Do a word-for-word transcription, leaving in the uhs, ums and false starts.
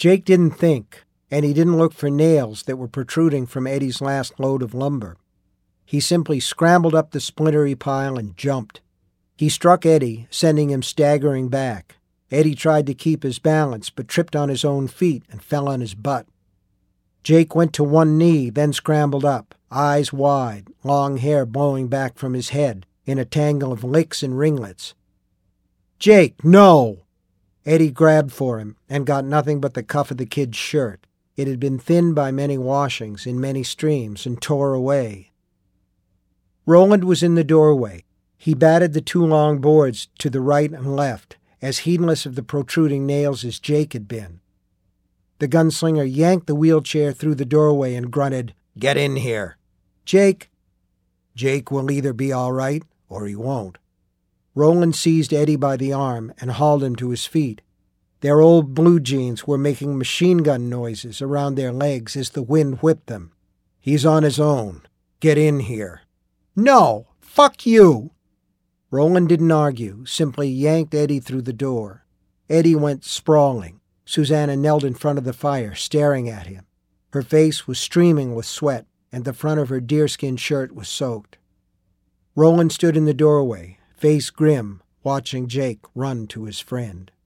Jake didn't think, and he didn't look for nails that were protruding from Eddie's last load of lumber. He simply scrambled up the splintery pile and jumped. He struck Eddie, sending him staggering back. Eddie tried to keep his balance, but tripped on his own feet and fell on his butt. Jake went to one knee, then scrambled up, eyes wide, long hair blowing back from his head in a tangle of licks and ringlets. "Jake, no!" Eddie grabbed for him and got nothing but the cuff of the kid's shirt. It had been thinned by many washings in many streams and tore away. Roland was in the doorway. He batted the two long boards to the right and left, as heedless of the protruding nails as Jake had been. The gunslinger yanked the wheelchair through the doorway and grunted, "Get in here." "Jake." Jake will either be all right or he won't. Roland seized Eddie by the arm and hauled him to his feet. Their old blue jeans were making machine gun noises around their legs as the wind whipped them. "He's on his own. Get in here." "No! Fuck you!" Roland didn't argue, simply yanked Eddie through the door. Eddie went sprawling. Susanna knelt in front of the fire, staring at him. Her face was streaming with sweat, and the front of her deerskin shirt was soaked. Roland stood in the doorway, face grim, watching Jake run to his friend.